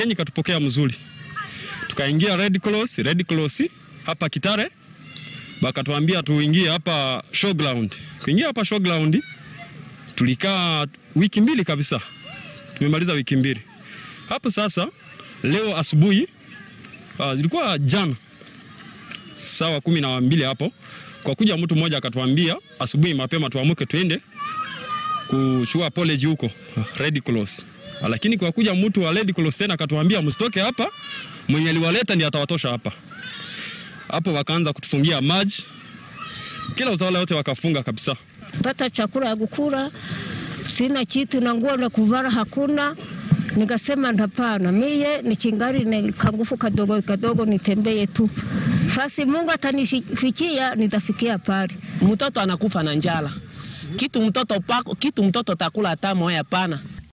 Kenya katupokea mzuri. Tukaingia Red Cross hapa Kitare. Bakatuambia tuingie hapa showground. Kuingia hapa showground tulikaa wiki 2 kabisa. Tumemaliza wiki 2. Hapo sasa leo asubuhi zilikuwa jana sawa 12 hapo, kwa kuja mtu mmoja akatuambia asubuhi mapema tuamuke tuende kuchukua apology huko Red Cross. Lakini kwa kuja mtu wa Red Cross tena akatuambia msitoke hapa, mwenye aliwaleta ndiye atawatosha hapa. Hapo wakaanza kutufungia maji. Kila utawala wote wakafunga kabisa. Pata chakula ya kukula, sina kitu na nguo na kuvaa hakuna. Nikasema hapana, mimi ni chingari ni kangufu kadogo nitembee tu. Fasi Mungu atanifikia nitafikia pale. Mtoto anakufa na njala. Kitu mtoto takula hata moja hapana.